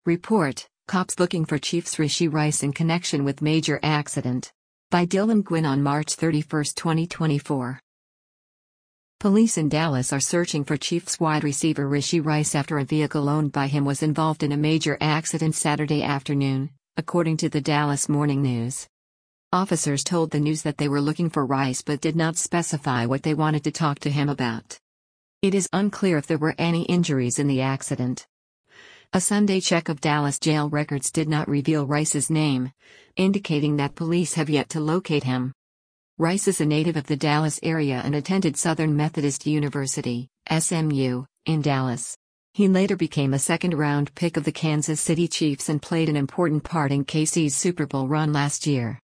Report: Cops looking for Chiefs Rashee Rice in connection with major accident. By Dylan Gwynn on March 31, 2024. Police in Dallas are searching for Chiefs wide receiver Rashee Rice after a vehicle owned by him was involved in a major accident Saturday afternoon, according to the Dallas Morning News. Officers told the news that they were looking for Rice but did not specify what they wanted to talk to him about. It is unclear if there were any injuries in the accident. A Sunday check of Dallas jail records did not reveal Rice's name, indicating that police have yet to locate him. Rice is a native of the Dallas area and attended Southern Methodist University, SMU, in Dallas. He later became a second-round pick of the Kansas City Chiefs and played an important part in KC's Super Bowl run last year.